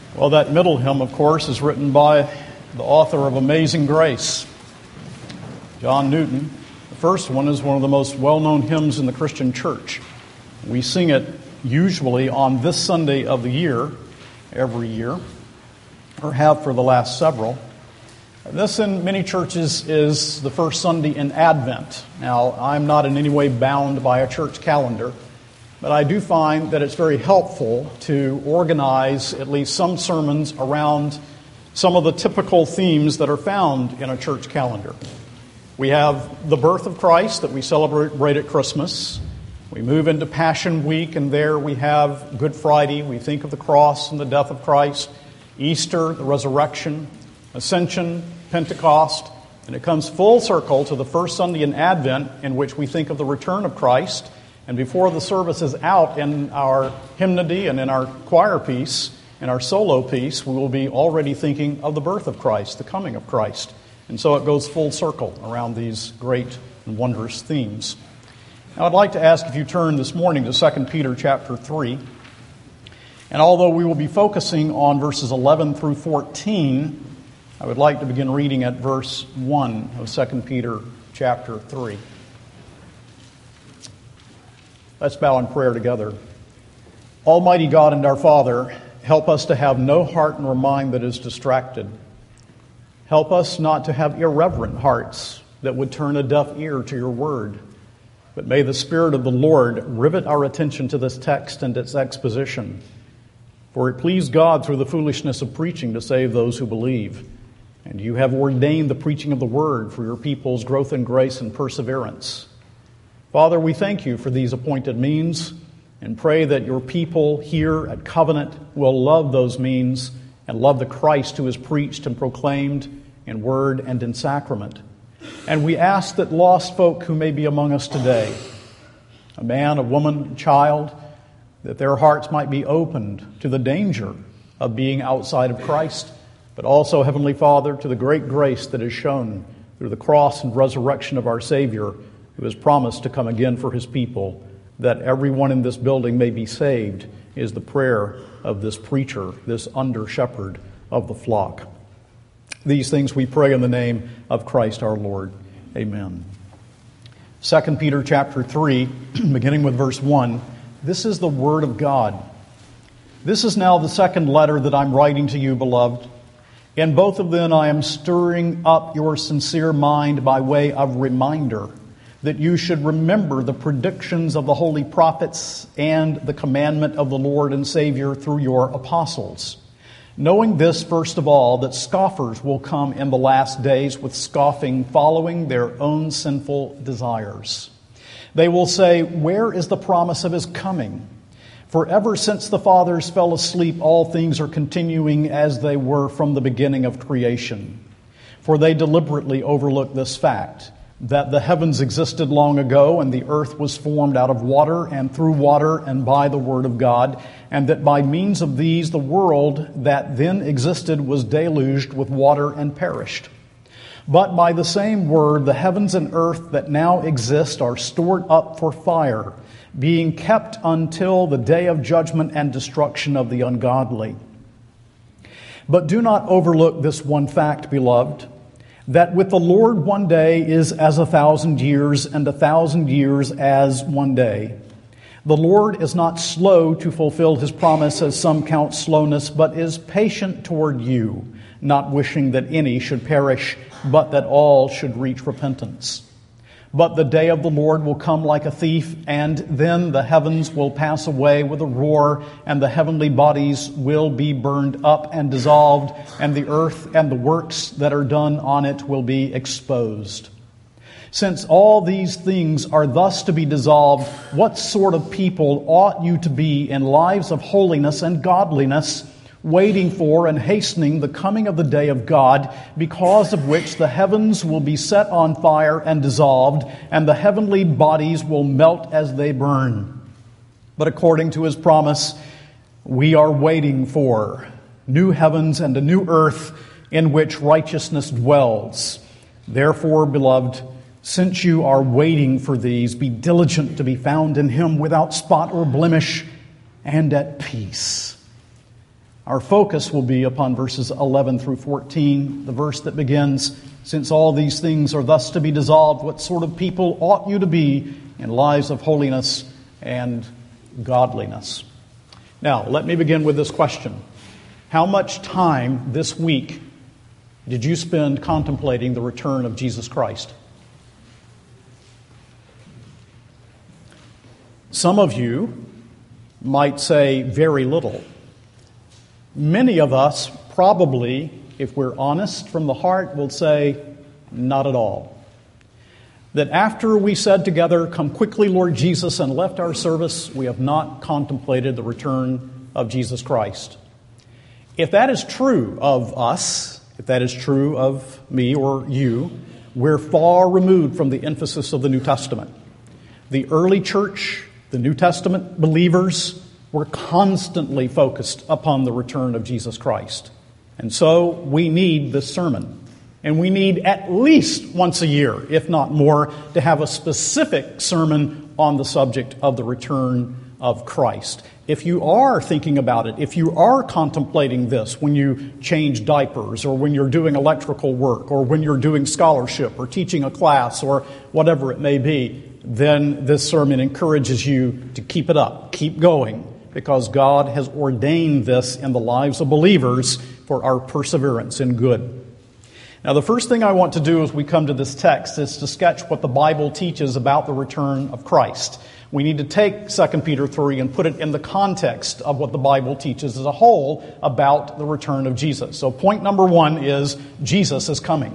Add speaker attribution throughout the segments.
Speaker 1: Well, that middle hymn, of course, is written by the author of Amazing Grace, John Newton. The first one is one of the most well-known hymns in the Christian church. We sing it usually on this Sunday of the year, every year, or have for the last several. This in many churches is the first Sunday in Advent. Now, I'm not in any way bound by a church calendar, but I do find that it's very helpful to organize at least some sermons around some of the typical themes that are found in a church calendar. We have the birth of Christ that we celebrate at Christmas. We move into Passion Week, and there we have Good Friday. We think of the cross and the death of Christ. Easter, the resurrection, Ascension, Pentecost, and it comes full circle to the first Sunday in Advent, in which we think of the return of Christ. And before the service is out in our hymnody and in our choir piece, in our solo piece, we will be already thinking of the birth of Christ, the coming of Christ. And so it goes full circle around these great and wondrous themes. Now I'd like to ask if you turn this morning to 2 Peter chapter 3. And although we will be focusing on verses 11 through 14, I would like to begin reading at verse 1 of 2 Peter chapter 3. Let's bow in prayer together. Almighty God and our Father, help us to have no heart nor mind that is distracted. Help us not to have irreverent hearts that would turn a deaf ear to your word. But may the Spirit of the Lord rivet our attention to this text and its exposition. For it pleased God through the foolishness of preaching to save those who believe. And you have ordained the preaching of the word for your people's growth in grace and perseverance. Father, we thank you for these appointed means and pray that your people here at Covenant will love those means and love the Christ who is preached and proclaimed in word and in sacrament. And we ask that lost folk who may be among us today, a man, a woman, a child, that their hearts might be opened to the danger of being outside of Christ, but also, Heavenly Father, to the great grace that is shown through the cross and resurrection of our Savior, who has promised to come again for his people, that everyone in this building may be saved, is the prayer of this preacher, this under-shepherd of the flock. These things we pray in the name of Christ our Lord. Amen. 2 Peter chapter 3, beginning with verse 1, this is the word of God. This is now the second letter that I'm writing to you, beloved. In both of them I am stirring up your sincere mind by way of reminder, that you should remember the predictions of the holy prophets and the commandment of the Lord and Savior through your apostles. Knowing this, first of all, that scoffers will come in the last days with scoffing, following their own sinful desires. They will say, "Where is the promise of his coming? For ever since the fathers fell asleep, all things are continuing as they were from the beginning of creation." For they deliberately overlook this fact, that the heavens existed long ago, and the earth was formed out of water and through water and by the word of God, and that by means of these the world that then existed was deluged with water and perished. But by the same word the heavens and earth that now exist are stored up for fire, being kept until the day of judgment and destruction of the ungodly. But do not overlook this one fact, beloved, that with the Lord 1 day is as 1,000 years, and 1,000 years as 1 day. The Lord is not slow to fulfill his promise, as some count slowness, but is patient toward you, not wishing that any should perish, but that all should reach repentance. But the day of the Lord will come like a thief, and then the heavens will pass away with a roar, and the heavenly bodies will be burned up and dissolved, and the earth and the works that are done on it will be exposed. Since all these things are thus to be dissolved, what sort of people ought you to be in lives of holiness and godliness, waiting for and hastening the coming of the day of God, because of which the heavens will be set on fire and dissolved, and the heavenly bodies will melt as they burn. But according to his promise, we are waiting for new heavens and a new earth in which righteousness dwells. Therefore, beloved, since you are waiting for these, be diligent to be found in him without spot or blemish and at peace. Our focus will be upon verses 11 through 14, the verse that begins, "Since all these things are thus to be dissolved, what sort of people ought you to be in lives of holiness and godliness?" Now, let me begin with this question. How much time this week did you spend contemplating the return of Jesus Christ? Some of you might say very little. Many of us probably, if we're honest from the heart, will say not at all. That after we said together, "Come quickly, Lord Jesus," and left our service, we have not contemplated the return of Jesus Christ. If that is true of us, if that is true of me or you, we're far removed from the emphasis of the New Testament. The early church, the New Testament believers, were constantly focused upon the return of Jesus Christ. And so we need this sermon. And we need at least once a year, if not more, to have a specific sermon on the subject of the return of Christ. If you are thinking about it, if you are contemplating this when you change diapers or when you're doing electrical work or when you're doing scholarship or teaching a class or whatever it may be, then this sermon encourages you to keep it up, keep going, because God has ordained this in the lives of believers for our perseverance in good. Now, the first thing I want to do as we come to this text is to sketch what the Bible teaches about the return of Christ. We need to take 2 Peter 3 and put it in the context of what the Bible teaches as a whole about the return of Jesus. So point number one is Jesus is coming.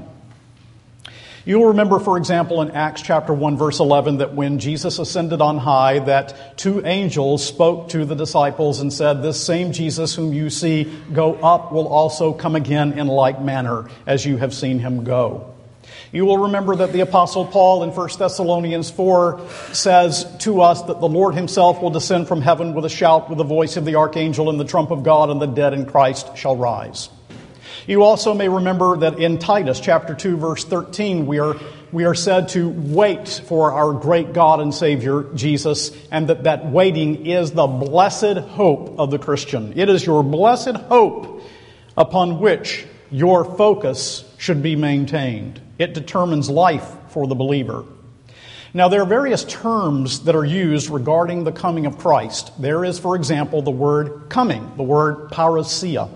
Speaker 1: You'll remember, for example, in Acts chapter 1, verse 11, that when Jesus ascended on high, that two angels spoke to the disciples and said, "This same Jesus whom you see go up will also come again in like manner as you have seen him go." You will remember that the Apostle Paul in 1 Thessalonians 4 says to us that the Lord himself will descend from heaven with a shout, with the voice of the archangel and the trump of God, and the dead in Christ shall rise. You also may remember that in Titus chapter 2, verse 13, we are said to wait for our great God and Savior, Jesus, and that waiting is the blessed hope of the Christian. It is your blessed hope upon which your focus should be maintained. It determines life for the believer. Now, there are various terms that are used regarding the coming of Christ. There is, for example, the word coming, the word parousia.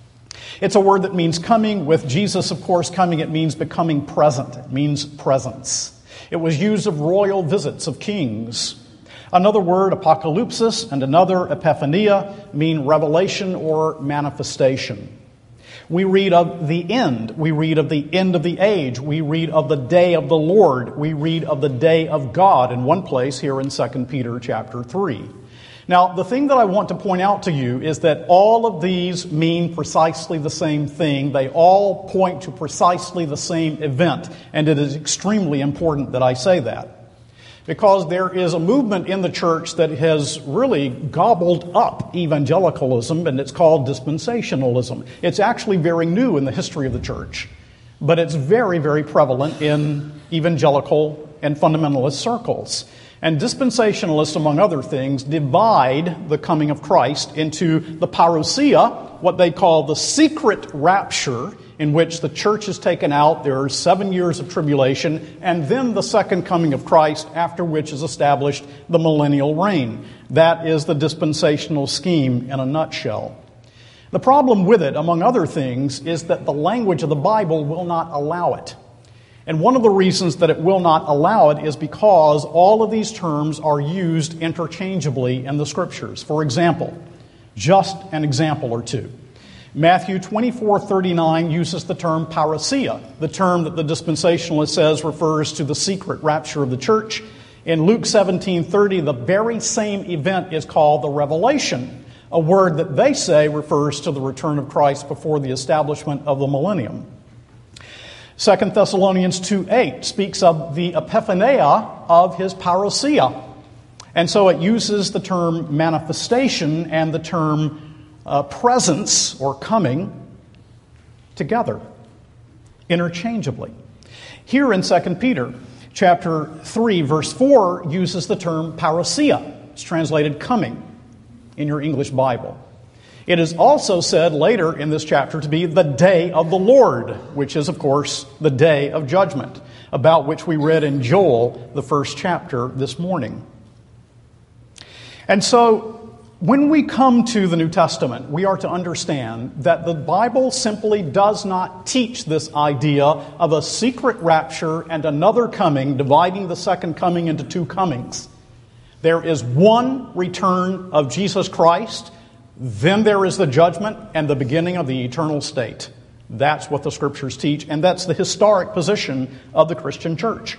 Speaker 1: It's a word that means coming. With Jesus, of course, coming, it means becoming present. It means presence. It was used of royal visits of kings. Another word, apocalypsis, and another, epiphania, mean revelation or manifestation. We read of the end. We read of the end of the age. We read of the day of the Lord. We read of the day of God in one place here in 2 Peter chapter 3. Now, the thing that I want to point out to you is that all of these mean precisely the same thing. They all point to precisely the same event, and it is extremely important that I say that. Because there is a movement in the church that has really gobbled up evangelicalism, and it's called dispensationalism. It's actually very new in the history of the church, but it's very, very prevalent in evangelical and fundamentalist circles. And dispensationalists, among other things, divide the coming of Christ into the parousia, what they call the secret rapture, in which the church is taken out. There are 7 years of tribulation, and then the second coming of Christ, after which is established the millennial reign. That is the dispensational scheme in a nutshell. The problem with it, among other things, is that the language of the Bible will not allow it. And one of the reasons that it will not allow it is because all of these terms are used interchangeably in the Scriptures. For example, just an example or two. Matthew 24:39 uses the term parousia, the term that the dispensationalist says refers to the secret rapture of the church. In Luke 17:30, the very same event is called the revelation, a word that they say refers to the return of Christ before the establishment of the millennium. 2 Thessalonians 2:8 speaks of the epiphania of his parousia. And so it uses the term manifestation and the term presence or coming together, interchangeably. Here in 2 Peter chapter 3, verse 4 uses the term parousia. It's translated coming in your English Bible. It is also said later in this chapter to be the day of the Lord, which is, of course, the day of judgment, about which we read in Joel, the first chapter, this morning. And so, when we come to the New Testament, we are to understand that the Bible simply does not teach this idea of a secret rapture and another coming, dividing the second coming into two comings. There is one return of Jesus Christ, then there is the judgment and the beginning of the eternal state. That's what the Scriptures teach, and that's the historic position of the Christian church.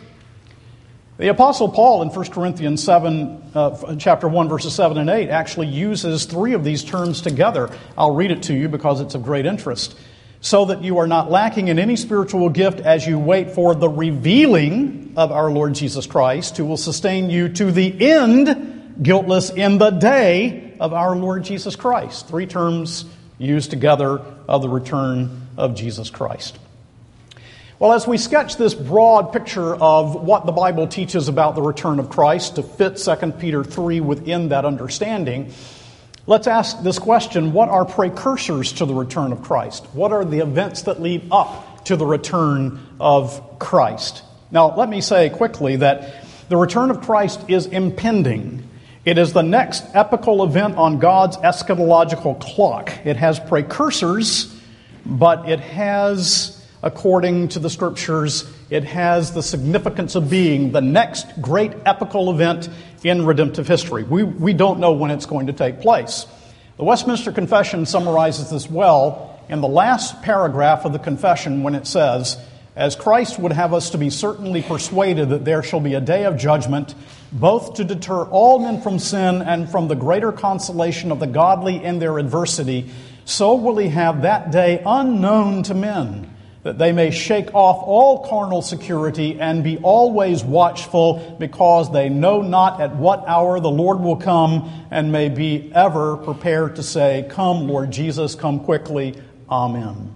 Speaker 1: The Apostle Paul in 1 Corinthians chapter 1, verses 7 and 8 actually uses three of these terms together. I'll read it to you because it's of great interest. So that you are not lacking in any spiritual gift as you wait for the revealing of our Lord Jesus Christ, who will sustain you to the end, guiltless in the day of our Lord Jesus Christ. Three terms used together of the return of Jesus Christ. Well, as we sketch this broad picture of what the Bible teaches about the return of Christ to fit 2 Peter 3 within that understanding, let's ask this question: what are precursors to the return of Christ? What are the events that lead up to the return of Christ? Now, let me say quickly that the return of Christ is impending. It is the next epochal event on God's eschatological clock. It has precursors, but it has, according to the Scriptures, it has the significance of being the next great epochal event in redemptive history. We don't know when it's going to take place. The Westminster Confession summarizes this well in the last paragraph of the Confession when it says, "As Christ would have us to be certainly persuaded that there shall be a day of judgment, both to deter all men from sin and from the greater consolation of the godly in their adversity, so will he have that day unknown to men, that they may shake off all carnal security and be always watchful, because they know not at what hour the Lord will come, and may be ever prepared to say, 'Come, Lord Jesus, come quickly. Amen.'"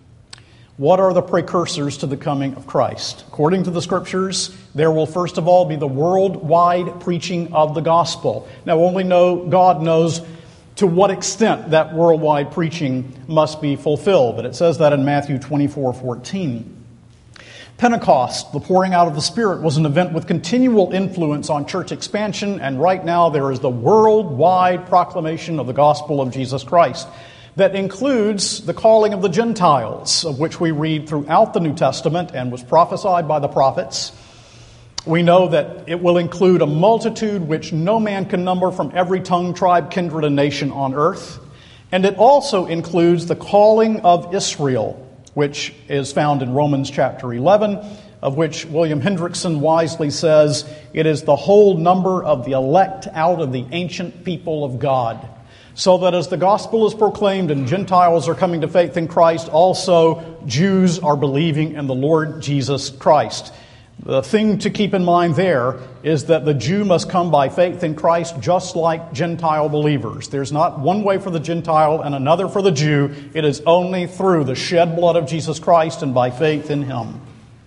Speaker 1: What are the precursors to the coming of Christ? According to the Scriptures, there will first of all be the worldwide preaching of the gospel. Now, only God knows to what extent that worldwide preaching must be fulfilled. But it says that in Matthew 24:14. Pentecost, the pouring out of the Spirit, was an event with continual influence on church expansion, and right now there is the worldwide proclamation of the gospel of Jesus Christ that includes the calling of the Gentiles, of which we read throughout the New Testament and was prophesied by the prophets. We know that it will include a multitude which no man can number from every tongue, tribe, kindred, and nation on earth. And it also includes the calling of Israel, which is found in Romans chapter 11, of which William Hendrickson wisely says, it is the whole number of the elect out of the ancient people of God. So that as the gospel is proclaimed and Gentiles are coming to faith in Christ, also Jews are believing in the Lord Jesus Christ. The thing to keep in mind there is that the Jew must come by faith in Christ just like Gentile believers. There's not one way for the Gentile and another for the Jew. It is only through the shed blood of Jesus Christ and by faith in Him.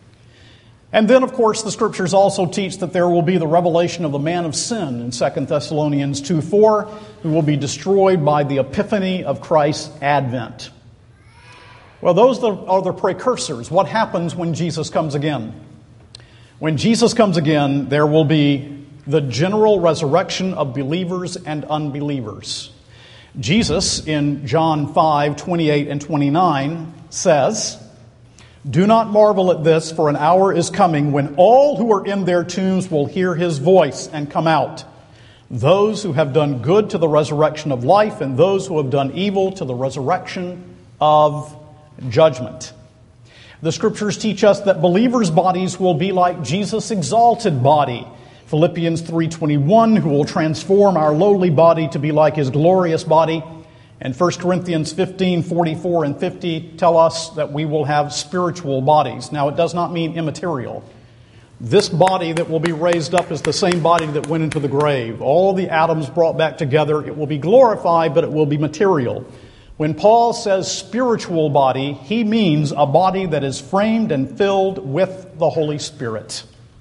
Speaker 1: And then, of course, the Scriptures also teach that there will be the revelation of the man of sin in 2 Thessalonians 2:4, who will be destroyed by the epiphany of Christ's advent. Well, those are the precursors. What happens when Jesus comes again? When Jesus comes again, there will be the general resurrection of believers and unbelievers. Jesus, in John 5:28 and 29, says, "Do not marvel at this, for an hour is coming when all who are in their tombs will hear His voice and come out. Those who have done good to the resurrection of life, and those who have done evil to the resurrection of judgment." The Scriptures teach us that believers' bodies will be like Jesus' exalted body. Philippians 3:21, who will transform our lowly body to be like His glorious body. And 1 Corinthians 15:44 and 50 tell us that we will have spiritual bodies. Now, it does not mean immaterial. This body that will be raised up is the same body that went into the grave. All the atoms brought back together, it will be glorified, but it will be material. When Paul says spiritual body, he means a body that is framed and filled with the Holy Spirit.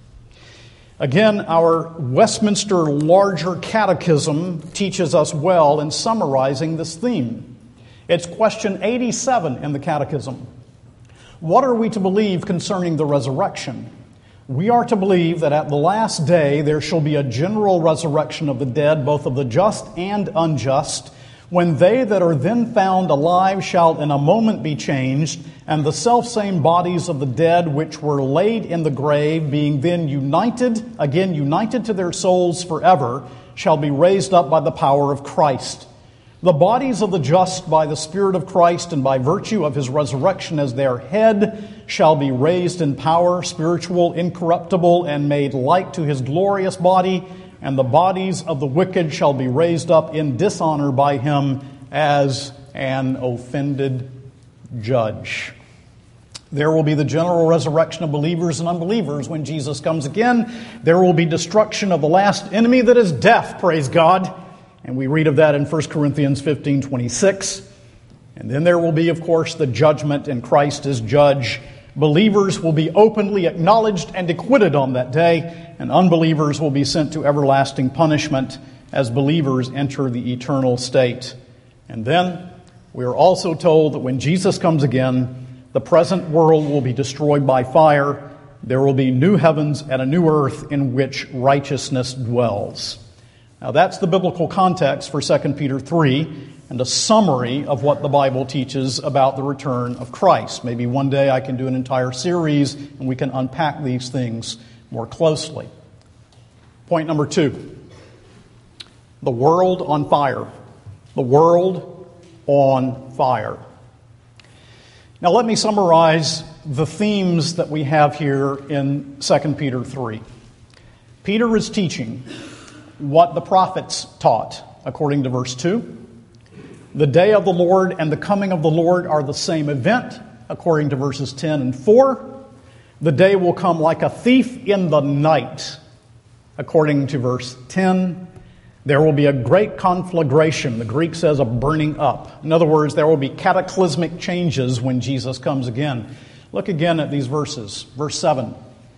Speaker 1: Again, our Westminster Larger Catechism teaches us well in summarizing this theme. It's question 87 in the Catechism. What are we to believe concerning the resurrection? We are to believe that at the last day there shall be a general resurrection of the dead, both of the just and unjust, when they that are then found alive shall in a moment be changed, and the selfsame bodies of the dead which were laid in the grave, being then united to their souls forever, shall be raised up by the power of Christ. The bodies of the just by the Spirit of Christ and by virtue of his resurrection as their head shall be raised in power, spiritual, incorruptible, and made like to his glorious body, and the bodies of the wicked shall be raised up in dishonor by him as an offended judge. There will be the general resurrection of believers and unbelievers when Jesus comes again. There will be destruction of the last enemy that is death, praise God. And we read of that in 1 Corinthians 15:26. And then there will be, of course, the judgment, and Christ as judge. Believers will be openly acknowledged and acquitted on that day, and unbelievers will be sent to everlasting punishment as believers enter the eternal state. And then we are also told that when Jesus comes again, the present world will be destroyed by fire. There will be new heavens and a new earth in which righteousness dwells. Now that's the biblical context for 2 Peter 3, and a summary of what the Bible teaches about the return of Christ. Maybe one day I can do an entire series and we can unpack these things more closely. Point number 2. The world on fire. The world on fire. Now let me summarize the themes that we have here in 2 Peter 3. Peter is teaching what the prophets taught, according to verse 2. The day of the Lord and the coming of the Lord are the same event, according to verses 10 and 4. The day will come like a thief in the night, according to verse 10. There will be a great conflagration. The Greek says a burning up. In other words, there will be cataclysmic changes when Jesus comes again. Look again at these verses. Verse 7.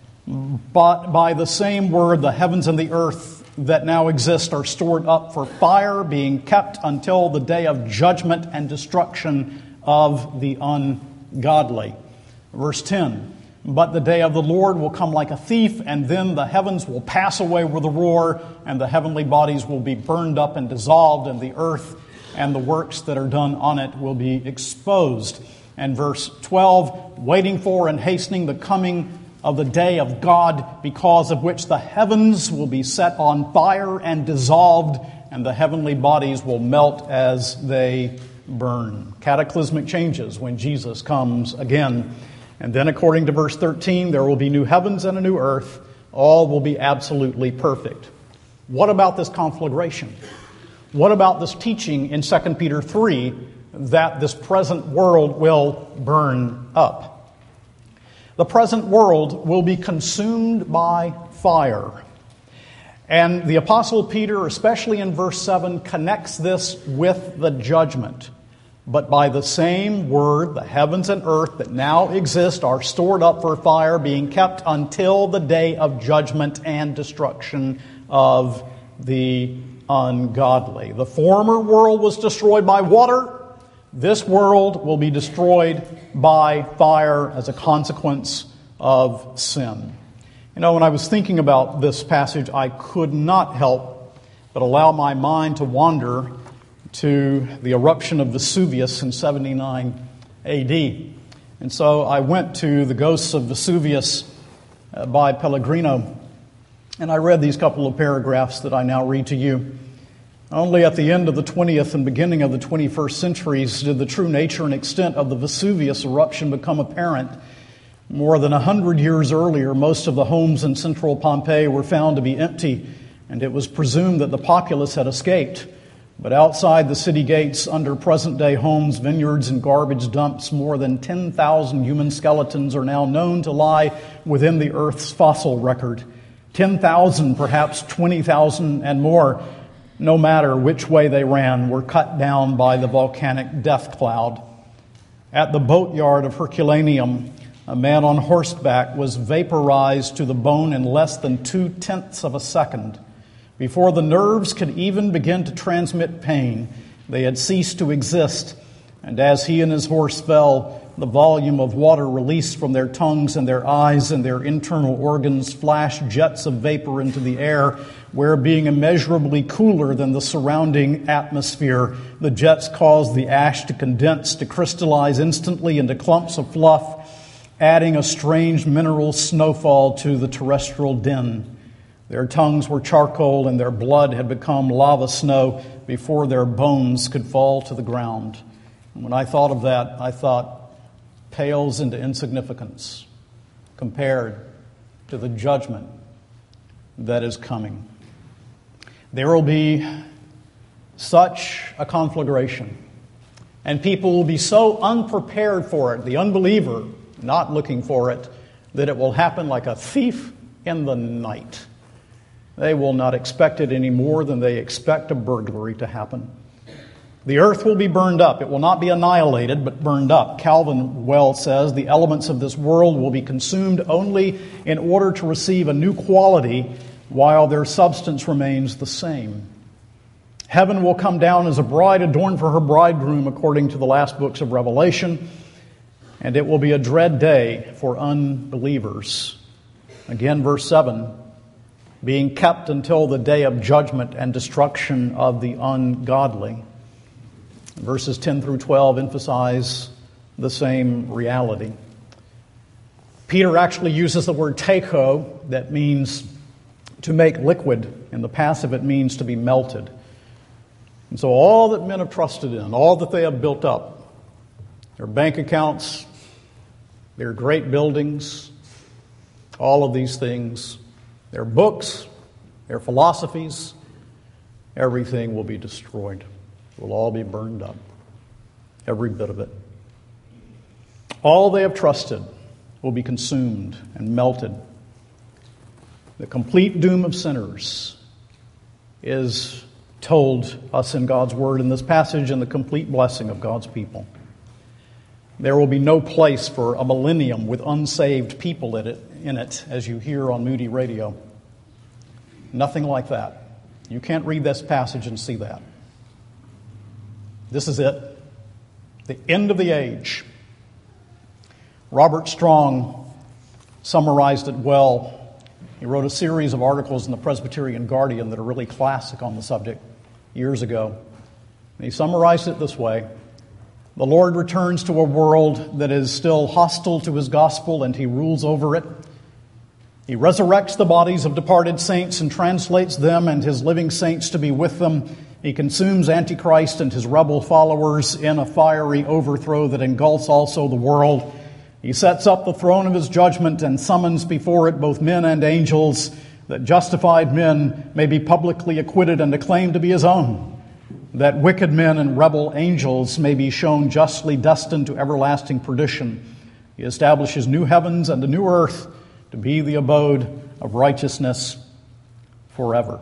Speaker 1: But by the same word, the heavens and the earth that now exist are stored up for fire, being kept until the day of judgment and destruction of the ungodly. Verse 10, but the day of the Lord will come like a thief, and then the heavens will pass away with a roar, and the heavenly bodies will be burned up and dissolved, and the earth and the works that are done on it will be exposed. And verse 12, waiting for and hastening the coming of the day of God, because of which the heavens will be set on fire and dissolved, and the heavenly bodies will melt as they burn. Cataclysmic changes when Jesus comes again. And then according to verse 13, there will be new heavens and a new earth. All will be absolutely perfect. What about this conflagration? What about this teaching in 2 Peter 3 that this present world will burn up? The present world will be consumed by fire. And the Apostle Peter, especially in verse 7, connects this with the judgment. But by the same word, the heavens and earth that now exist are stored up for fire, being kept until the day of judgment and destruction of the ungodly. The former world was destroyed by water. This world will be destroyed by fire as a consequence of sin. You know, when I was thinking about this passage, I could not help but allow my mind to wander to the eruption of Vesuvius in 79 A.D. And so I went to the Ghosts of Vesuvius by Pellegrino, and I read these couple of paragraphs that I now read to you. Only at the end of the 20th and beginning of the 21st centuries did the true nature and extent of the Vesuvius eruption become apparent. More than 100 years earlier, most of the homes in central Pompeii were found to be empty, and it was presumed that the populace had escaped. But outside the city gates, under present-day homes, vineyards, and garbage dumps, more than 10,000 human skeletons are now known to lie within the Earth's fossil record. 10,000, perhaps 20,000 and more, no matter which way they ran, were cut down by the volcanic death cloud. At the boatyard of Herculaneum, a man on horseback was vaporized to the bone in less than 0.2 of a second. Before the nerves could even begin to transmit pain, they had ceased to exist. And as he and his horse fell, the volume of water released from their tongues and their eyes and their internal organs flashed jets of vapor into the air, where, being immeasurably cooler than the surrounding atmosphere, the jets caused the ash to condense, to crystallize instantly into clumps of fluff, adding a strange mineral snowfall to the terrestrial din. Their tongues were charcoal, and their blood had become lava snow before their bones could fall to the ground. And when I thought of that, I thought, pales into insignificance compared to the judgment that is coming. There will be such a conflagration, and people will be so unprepared for it, the unbeliever not looking for it, that it will happen like a thief in the night. They will not expect it any more than they expect a burglary to happen. The earth will be burned up. It will not be annihilated, but burned up. Calvin well says the elements of this world will be consumed only in order to receive a new quality while their substance remains the same. Heaven will come down as a bride adorned for her bridegroom, according to the last books of Revelation, and it will be a dread day for unbelievers. Again, verse 7, being kept until the day of judgment and destruction of the ungodly. Verses 10 through 12 emphasize the same reality. Peter actually uses the word techo, that means to make liquid. In the passive, it means to be melted. And so all that men have trusted in, all that they have built up, their bank accounts, their great buildings, all of these things, their books, their philosophies, everything will be destroyed. It will all be burned up, every bit of it. All they have trusted will be consumed and melted. The complete doom of sinners is told us in God's Word in this passage, and the complete blessing of God's people. There will be no place for a millennium with unsaved people in it, as you hear on Moody Radio. Nothing like that. You can't read this passage and see that. This is it. The end of the age. Robert Strong summarized it well. He wrote a series of articles in the Presbyterian Guardian that are really classic on the subject years ago. And he summarized it this way: the Lord returns to a world that is still hostile to His gospel, and He rules over it. He resurrects the bodies of departed saints and translates them and His living saints to be with them. He consumes Antichrist and his rebel followers in a fiery overthrow that engulfs also the world. He sets up the throne of His judgment and summons before it both men and angels, that justified men may be publicly acquitted and acclaimed to be His own, that wicked men and rebel angels may be shown justly destined to everlasting perdition. He establishes new heavens and a new earth to be the abode of righteousness forever.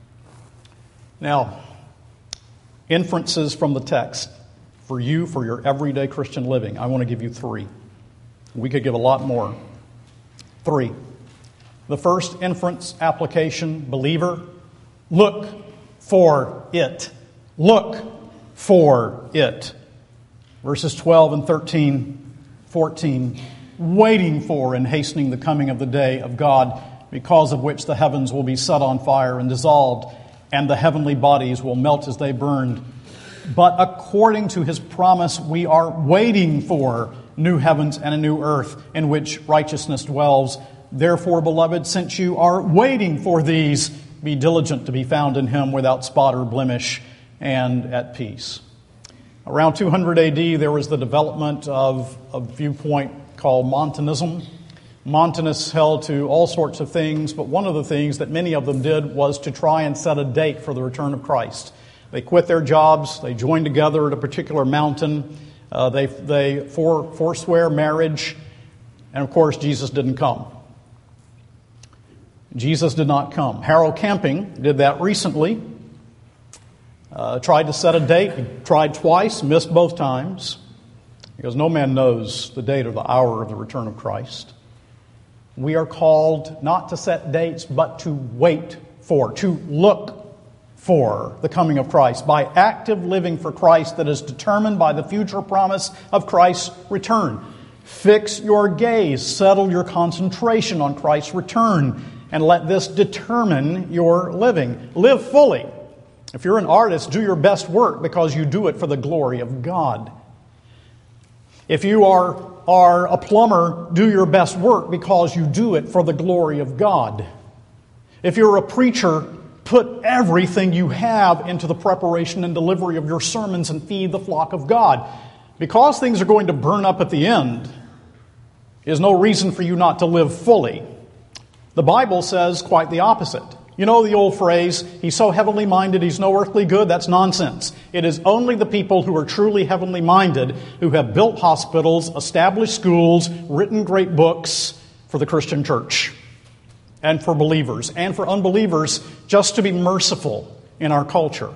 Speaker 1: Now, inferences from the text for you, for your everyday Christian living. I want to give you 3. We could give a lot more. 3. The first inference application, believer, look for it. Look for it. Verses 12 and 13, 14. Waiting for and hastening the coming of the day of God, because of which the heavens will be set on fire and dissolved, and the heavenly bodies will melt as they burned. But according to His promise, we are waiting for new heavens and a new earth in which righteousness dwells. Therefore, beloved, since you are waiting for these, be diligent to be found in Him without spot or blemish and at peace. Around 200 AD, there was the development of a viewpoint called Montanism. Montanists held to all sorts of things, but one of the things that many of them did was to try and set a date for the return of Christ. They quit their jobs, they joined together at a particular mountain, they forswear marriage, and of course Jesus didn't come. Jesus did not come. Harold Camping did that recently. Tried to set a date. He tried twice, missed both times, because no man knows the date or the hour of the return of Christ. We are called not to set dates, but to wait for, to look for the coming of Christ, by active living for Christ that is determined by the future promise of Christ's return. Fix your gaze, settle your concentration on Christ's return, and let this determine your living. Live fully. If you're an artist, do your best work because you do it for the glory of God. If you are a plumber, do your best work because you do it for the glory of God. If you're a preacher, put everything you have into the preparation and delivery of your sermons and feed the flock of God. Because things are going to burn up at the end, is no reason for you not to live fully. The Bible says quite the opposite. You know the old phrase, he's so heavenly minded, he's no earthly good? That's nonsense. It is only the people who are truly heavenly minded who have built hospitals, established schools, written great books for the Christian church and for believers and for unbelievers, just to be merciful in our culture.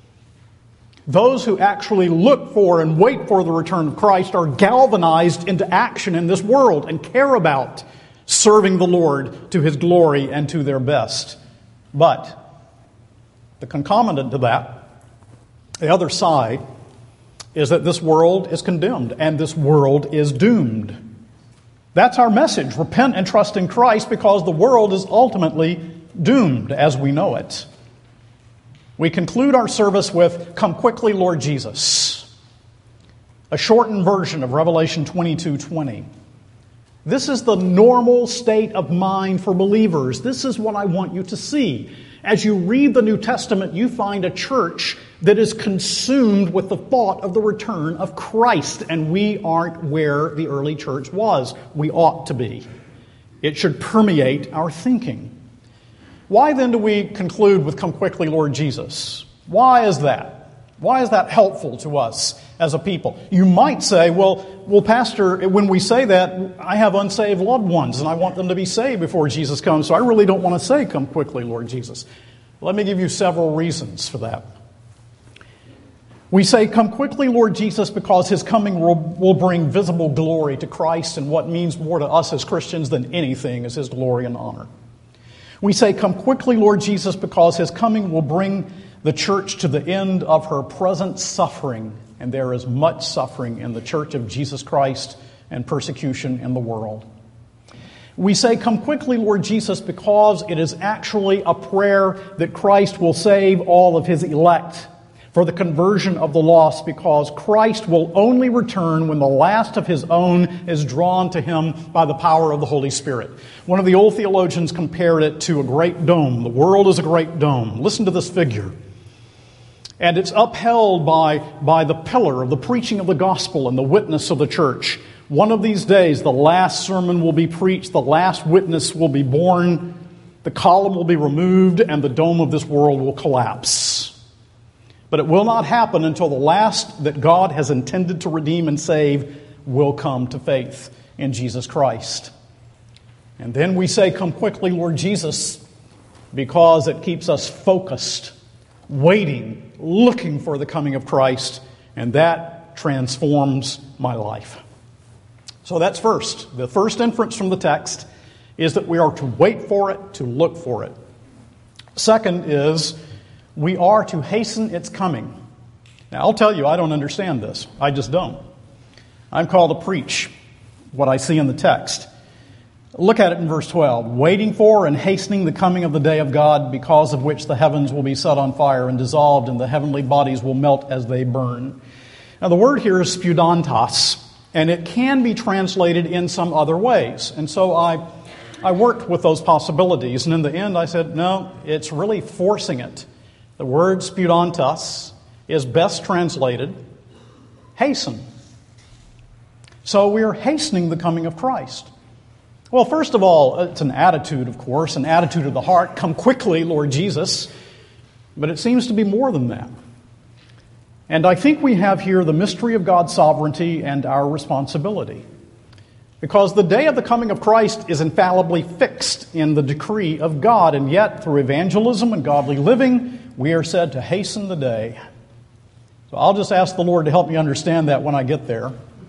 Speaker 1: Those who actually look for and wait for the return of Christ are galvanized into action in this world and care about serving the Lord to His glory and to their best. But the concomitant to that, the other side, is that this world is condemned and this world is doomed. That's our message. Repent and trust in Christ because the world is ultimately doomed as we know it. We conclude our service with, "Come quickly, Lord Jesus," a shortened version of Revelation 22:20. This is the normal state of mind for believers. This is what I want you to see. As you read the New Testament, you find a church that is consumed with the thought of the return of Christ, and we aren't where the early church was. We ought to be. It should permeate our thinking. Why then do we conclude with "Come quickly, Lord Jesus"? Why is that? Why is that helpful to us as a people? You might say, well, Pastor, when we say that, I have unsaved loved ones and I want them to be saved before Jesus comes, so I really don't want to say, "Come quickly, Lord Jesus." Let me give you several reasons for that. We say, "Come quickly, Lord Jesus," because His coming will bring visible glory to Christ, and what means more to us as Christians than anything is His glory and honor. We say, "Come quickly, Lord Jesus," because His coming will bring the church to the end of her present suffering, and there is much suffering in the church of Jesus Christ and persecution in the world. We say, "Come quickly, Lord Jesus," because it is actually a prayer that Christ will save all of His elect for the conversion of the lost, because Christ will only return when the last of His own is drawn to Him by the power of the Holy Spirit. One of the old theologians compared it to a great dome. The world is a great dome. Listen to this figure. And it's upheld by the pillar of the preaching of the gospel and the witness of the church. One of these days, the last sermon will be preached, the last witness will be born, the column will be removed, and the dome of this world will collapse. But it will not happen until the last that God has intended to redeem and save will come to faith in Jesus Christ. And then we say, "Come quickly, Lord Jesus," because it keeps us focused, waiting, looking for the coming of Christ, and that transforms my life. So that's first. The first inference from the text is that we are to wait for it, to look for it. Second is, we are to hasten its coming. Now, I'll tell you, I don't understand this. I just don't. I'm called to preach what I see in the text. Look at it in verse 12. "Waiting for and hastening the coming of the day of God, because of which the heavens will be set on fire and dissolved, and the heavenly bodies will melt as they burn." Now, the word here is spudontos, and it can be translated in some other ways. And so I worked with those possibilities, and in the end I said, no, it's really forcing it. The word spudontos is best translated hasten. So we are hastening the coming of Christ. Well, first of all, it's an attitude, of course, an attitude of the heart. "Come quickly, Lord Jesus." But it seems to be more than that. And I think we have here the mystery of God's sovereignty and our responsibility. Because the day of the coming of Christ is infallibly fixed in the decree of God, and yet through evangelism and godly living, we are said to hasten the day. So I'll just ask the Lord to help me understand that when I get there.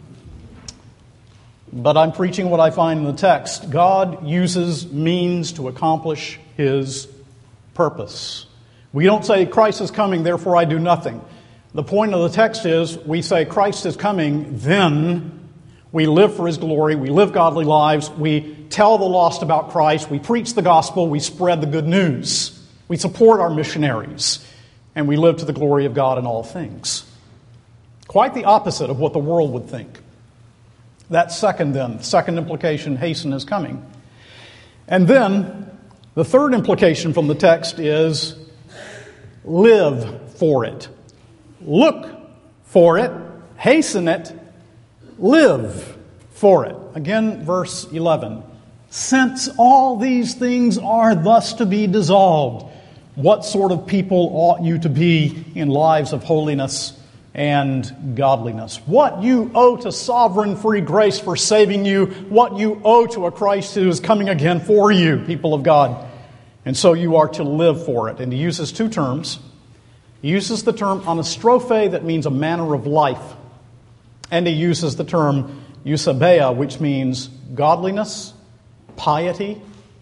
Speaker 1: But I'm preaching what I find in the text. God uses means to accomplish His purpose. We don't say Christ is coming, therefore I do nothing. The point of the text is we say Christ is coming, then we live for His glory, we live godly lives, we tell the lost about Christ, we preach the gospel, we spread the good news, we support our missionaries, and we live to the glory of God in all things. Quite the opposite of what the world would think. That's second implication, hasten is coming. And then, the third implication from the text is live for it. Look for it, hasten it, live for it. Again, verse 11. Since all these things are thus to be dissolved, what sort of people ought you to be in lives of holiness and godliness? What you owe to sovereign free grace for saving you, what you owe to a Christ who is coming again for you, people of God. And so you are to live for it. And he uses two terms. He uses the term anastrophe, that means a manner of life. And he uses the term eusebeia, which means godliness, piety,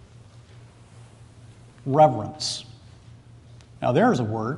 Speaker 1: reverence. Now there's a word.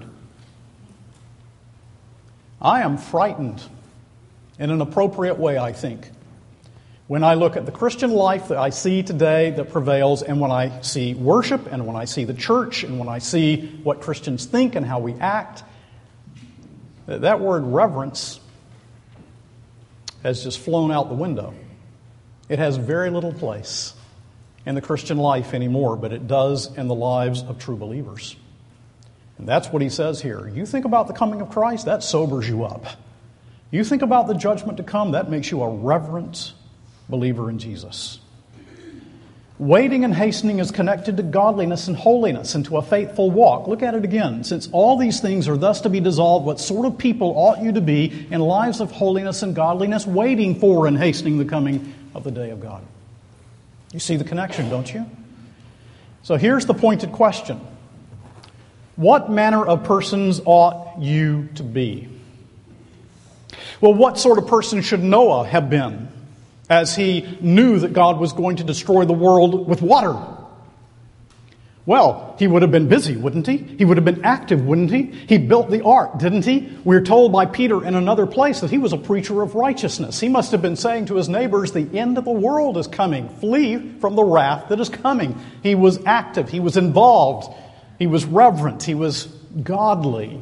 Speaker 1: I am frightened in an appropriate way, I think, when I look at the Christian life that I see today that prevails, and when I see worship, and when I see the church, and when I see what Christians think and how we act. That word reverence has just flown out the window. It has very little place in the Christian life anymore, but it does in the lives of true believers. And that's what he says here. You think about the coming of Christ, that sobers you up. You think about the judgment to come, that makes you a reverent believer in Jesus. Waiting and hastening is connected to godliness and holiness and to a faithful walk. Look at it again. Since all these things are thus to be dissolved, what sort of people ought you to be in lives of holiness and godliness, waiting for and hastening the coming of the day of God? You see the connection, don't you? So here's the pointed question. What manner of persons ought you to be? Well, what sort of person should Noah have been as he knew that God was going to destroy the world with water? Well, he would have been busy, wouldn't he? He would have been active, wouldn't he? He built the ark, didn't he? We're told by Peter in another place that he was a preacher of righteousness. He must have been saying to his neighbors, the end of the world is coming. Flee from the wrath that is coming. He was active. He was involved. He was reverent. He was godly.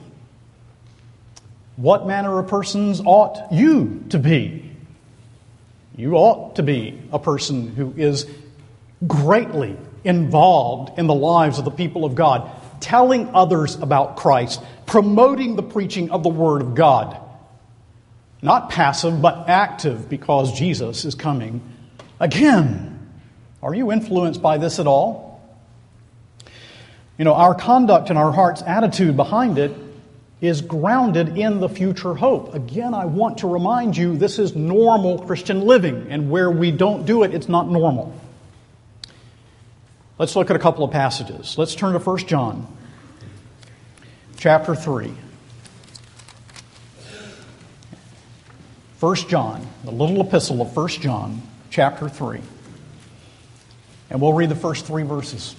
Speaker 1: What manner of persons ought you to be? You ought to be a person who is greatly involved in the lives of the people of God, telling others about Christ, promoting the preaching of the Word of God. Not passive, but active, because Jesus is coming again. Are you influenced by this at all? You know, our conduct and our heart's attitude behind it is grounded in the future hope. Again, I want to remind you, this is normal Christian living, and where we don't do it, it's not normal. Let's look at a couple of passages. Let's turn to 1 John, chapter 3. 1 John, the little epistle of 1 John, chapter 3. And we'll read the first 3 verses.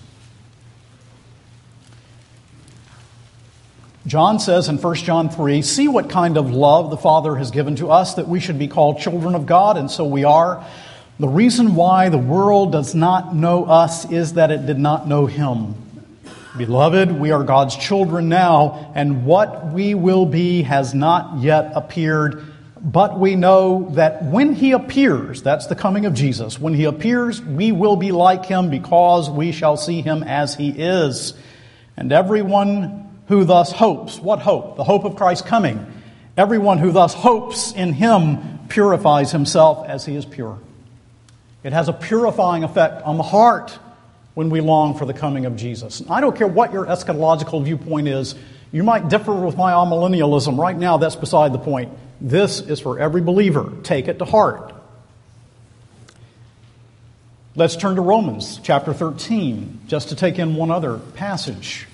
Speaker 1: John says in 1 John 3, "See what kind of love the Father has given to us, that we should be called children of God, and so we are. The reason why the world does not know us is that it did not know Him. Beloved, we are God's children now, and what we will be has not yet appeared. But we know that when He appears," that's the coming of Jesus, "when He appears, we will be like Him, because we shall see Him as He is. And everyone who thus hopes," what hope? The hope of Christ's coming. "Everyone who thus hopes in Him purifies himself as He is pure." It has a purifying effect on the heart when we long for the coming of Jesus. And I don't care what your eschatological viewpoint is. You might differ with my amillennialism. Right now, that's beside the point. This is for every believer. Take it to heart. Let's turn to Romans chapter 13, just to take in one other passage.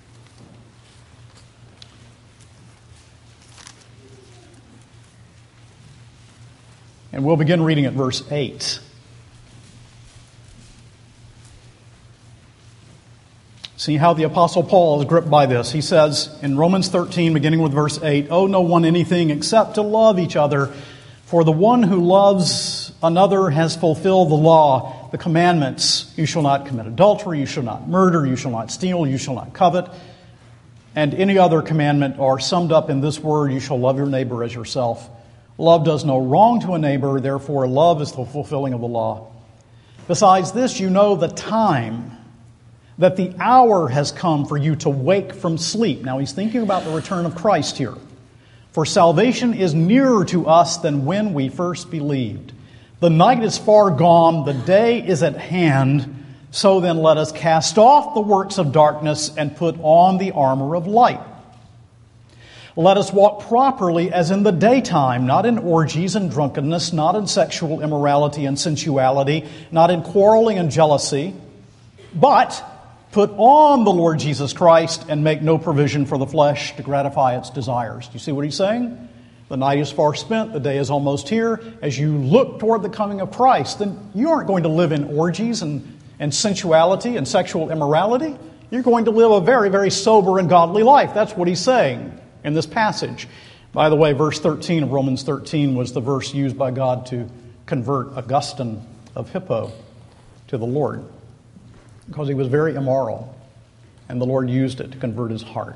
Speaker 1: And we'll begin reading at verse 8. It See how the Apostle Paul is gripped by this. He says in Romans 13, beginning with verse 8, "Owe no one anything except to love each other, for the one who loves another has fulfilled the law, the commandments. You shall not commit adultery, you shall not murder, you shall not steal, you shall not covet, and any other commandment are summed up in this word, you shall love your neighbor as yourself. Love does no wrong to a neighbor, therefore love is the fulfilling of the law. Besides this, you know the time, that the hour has come for you to wake from sleep." Now he's thinking about the return of Christ here. "For salvation is nearer to us than when we first believed. The night is far gone, the day is at hand. So then let us cast off the works of darkness and put on the armor of light. Let us walk properly as in the daytime, not in orgies and drunkenness, not in sexual immorality and sensuality, not in quarreling and jealousy, but put on the Lord Jesus Christ and make no provision for the flesh to gratify its desires." Do you see what he's saying? The night is far spent, the day is almost here. As you look toward the coming of Christ, then you aren't going to live in orgies and sensuality and sexual immorality. You're going to live a very, very sober and godly life. That's what he's saying in this passage. By the way, verse 13 of Romans 13 was the verse used by God to convert Augustine of Hippo to the Lord, because he was very immoral, and the Lord used it to convert his heart.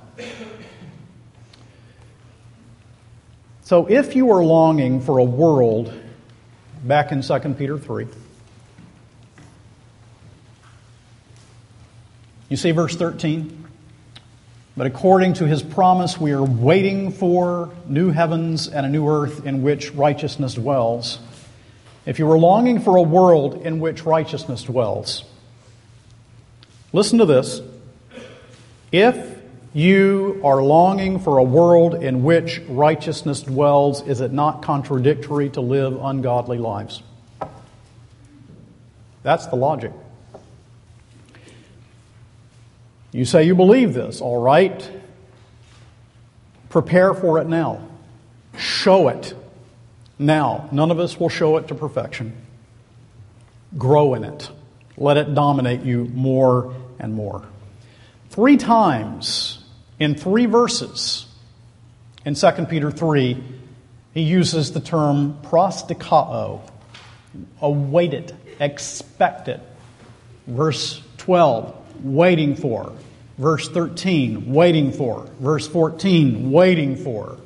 Speaker 1: So if you are longing for a world, back in 2 Peter 3, you see verse 13? "But according to his promise, we are waiting for new heavens and a new earth in which righteousness dwells." If you are longing for a world in which righteousness dwells, listen to this. If you are longing for a world in which righteousness dwells, is it not contradictory to live ungodly lives? That's the logic. You say you believe this, all right. Prepare for it now. Show it now. None of us will show it to perfection. Grow in it. Let it dominate you more and more. 3 times in 3 verses in 2 Peter 3, he uses the term prosdikao. Await it, expect it. Verse 12, waiting for. Verse 13, waiting for. Verse 14, waiting for.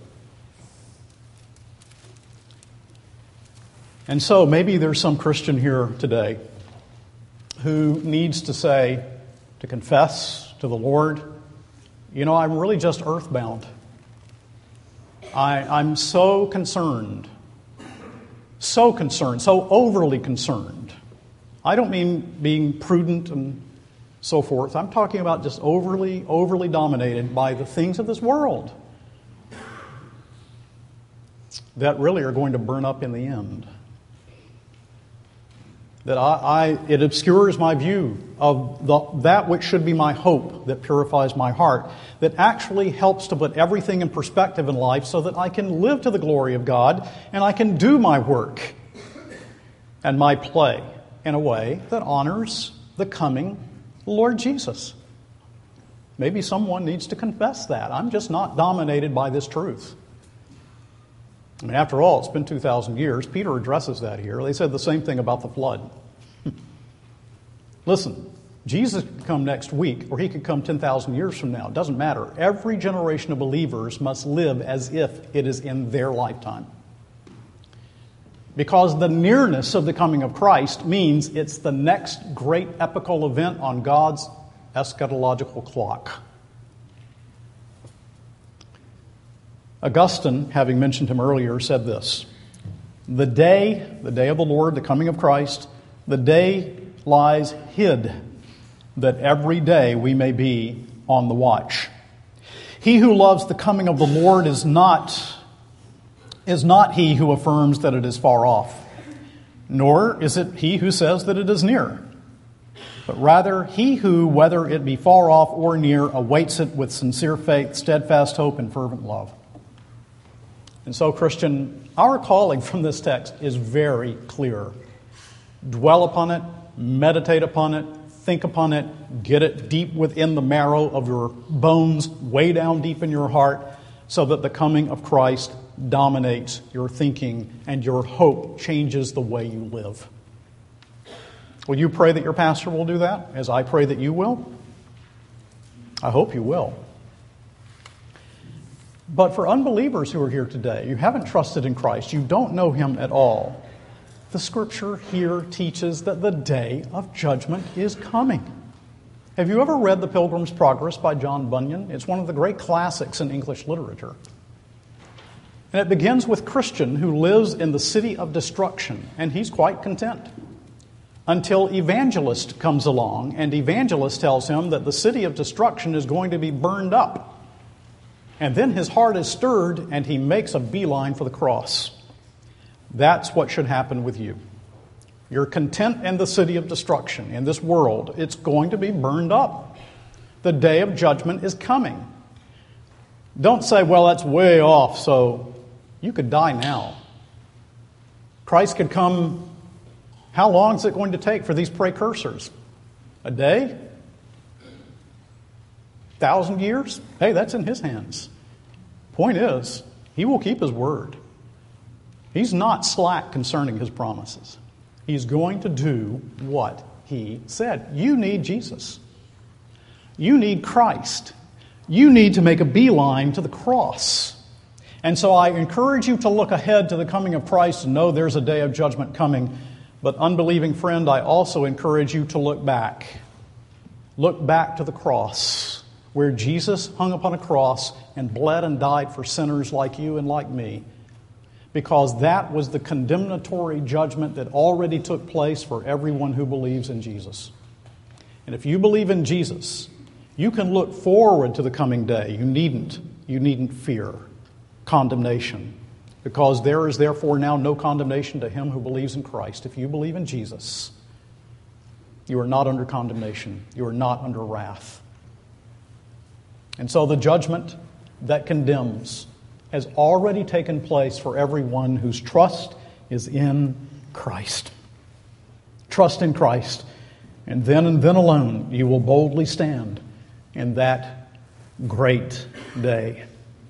Speaker 1: And so maybe there's some Christian here today who needs to say, to confess to the Lord, you know, I'm really just earthbound. I'm so concerned, so overly concerned. I don't mean being prudent and so forth. I'm talking about just overly dominated by the things of this world that really are going to burn up in the end. That it obscures my view of that which should be my hope, that purifies my heart, that actually helps to put everything in perspective in life so that I can live to the glory of God and I can do my work and my play in a way that honors the coming Lord Jesus. Maybe someone needs to confess that. I'm just not dominated by this truth. I mean, after all, it's been 2,000 years. Peter addresses that here. They said the same thing about the flood. Listen, Jesus could come next week, or he could come 10,000 years from now. It doesn't matter. Every generation of believers must live as if it is in their lifetime. Because the nearness of the coming of Christ means it's the next great epical event on God's eschatological clock. Augustine, having mentioned him earlier, said this: the day of the Lord, the coming of Christ, the day lies hid, that every day we may be on the watch. He who loves the coming of the Lord is not he who affirms that it is far off, nor is it he who says that it is near, but rather he who, whether it be far off or near, awaits it with sincere faith, steadfast hope, and fervent love. And so, Christian, our calling from this text is very clear. Dwell upon it, meditate upon it, think upon it, get it deep within the marrow of your bones, way down deep in your heart, so that the coming of Christ dominates your thinking and your hope changes the way you live. Will you pray that your pastor will do that, as I pray that you will? I hope you will. But for unbelievers who are here today, you haven't trusted in Christ, you don't know Him at all, the Scripture here teaches that the day of judgment is coming. Have you ever read The Pilgrim's Progress by John Bunyan? It's one of the great classics in English literature. And it begins with Christian who lives in the city of destruction, and he's quite content. Until Evangelist comes along, and Evangelist tells him that the city of destruction is going to be burned up. And then his heart is stirred, and he makes a beeline for the cross. That's what should happen with you. You're content in the city of destruction, in this world. It's going to be burned up. The day of judgment is coming. Don't say, well, that's way off, so you could die now. Christ could come. How long is it going to take for these precursors? A day? 1,000 years? Hey, that's in His hands. Point is, He will keep His word. He's not slack concerning His promises. He's going to do what He said. You need Jesus. You need Christ. You need to make a beeline to the cross. And so I encourage you to look ahead to the coming of Christ and know there's a day of judgment coming. But unbelieving friend, I also encourage you to look back. Look back to the cross, where Jesus hung upon a cross and bled and died for sinners like you and like me, because that was the condemnatory judgment that already took place for everyone who believes in Jesus. And if you believe in Jesus, you can look forward to the coming day. You needn't fear condemnation, because there is therefore now no condemnation to him who believes in Christ. If you believe in Jesus, you are not under condemnation. You are not under wrath. And so the judgment that condemns has already taken place for everyone whose trust is in Christ. Trust in Christ, and then alone you will boldly stand in that great day.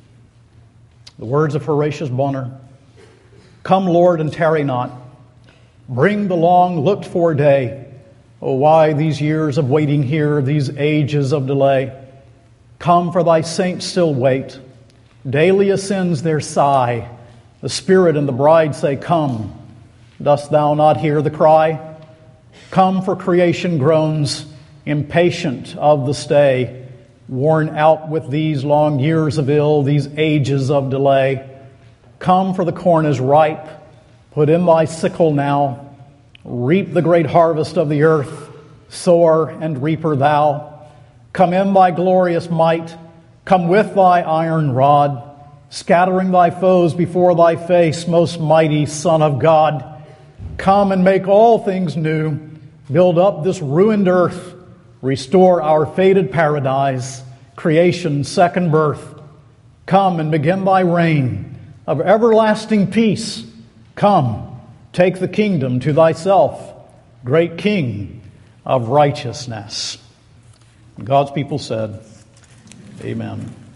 Speaker 1: The words of Horatius Bonar, "Come, Lord, and tarry not. Bring the long looked-for day. Oh, why these years of waiting here, these ages of delay? Come, for thy saints still wait. Daily ascends their sigh. The Spirit and the bride say, Come. Dost thou not hear the cry? Come, for creation groans, impatient of the stay, worn out with these long years of ill, these ages of delay. Come, for the corn is ripe. Put in thy sickle now. Reap the great harvest of the earth. Sower and reaper thou. Come in thy glorious might. Come with thy iron rod, scattering thy foes before thy face, most mighty Son of God. Come and make all things new. Build up this ruined earth. Restore our faded paradise, creation's second birth. Come and begin thy reign of everlasting peace. Come, take the kingdom to thyself, great King of righteousness." God's people said, Amen.